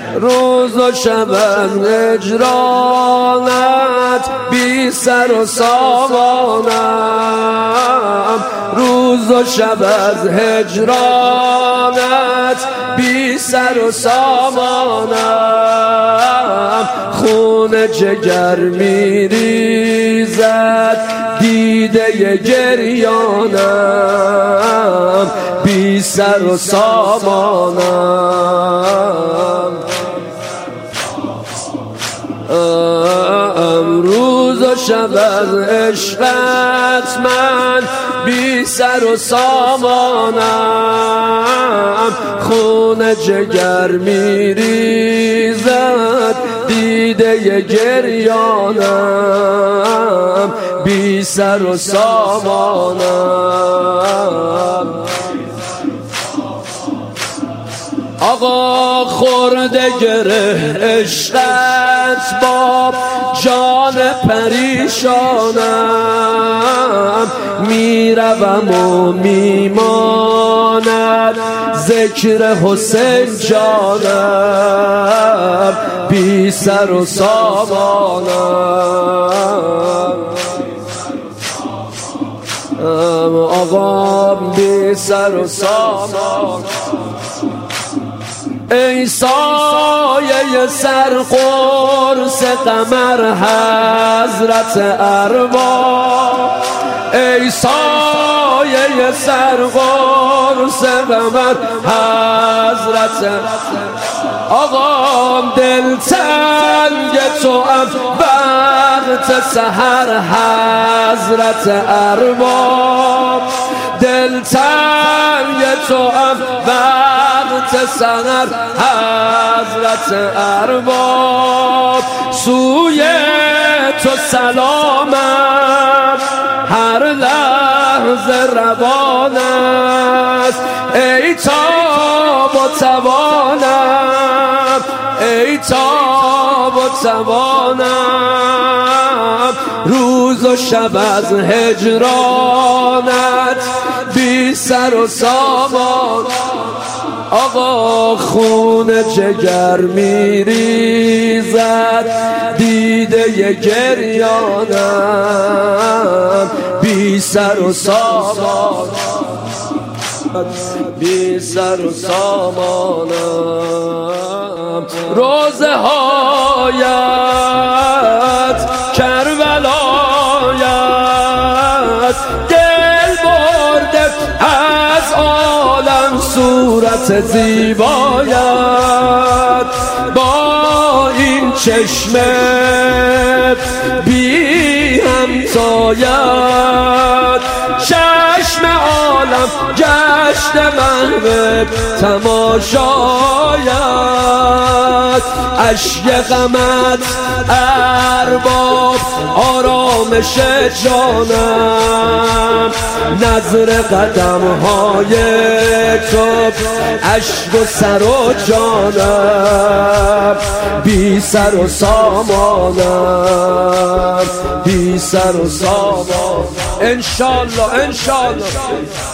روز و شب از هجرانت بی سر و سامانم، روز و شب از هجرانت بی سر و سامانم، خون جگر میریزد دیده گریانم، بی سر و سامانم. روز و شب از عشقت من بی سر و سامانم، خون جگر میریزد دیده گریانم، بی سر و سامانم. آقا خورده گره عشقت با جان پریشانم، میروم و میماند ذکر حسین جانم، بی سر و سامانم. آقا بی سر و سامانم. ای سایه سرقرص قمر حضرت ارواح، ای سایه سرقرص قمر حضرت آقا، دلتنگ توام وقت سحر حضرت ارواح، دلتنگ توام وقت سحر حضرت ارباب، سوی تو سلامم هر لحظه روان است، ای تاب و توانم، ای تاب و توانم، روز و شب از هجرانت بی سر و سامان. آقا خون جگر میریزد دیده گریانم، بی سر و سامان، بی سر و سامانم. روزه هایت کربلایت دل برده از عالم، صورت زیبایت با این چشم بی همتایت، چشم عالم گشت محو تماشایت، اشک غمت ارباب آرامش جانم، نظر قدم های تو اشک و سر و جانم، بی سر و سامانم، بی سر و سامان. انشالله انشالله.